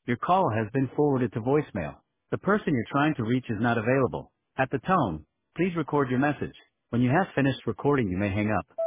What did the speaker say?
Your call has been forwarded to voicemail. The person you're trying to reach is not available. At the tone, please record your message. When you have finished recording, you may hang up.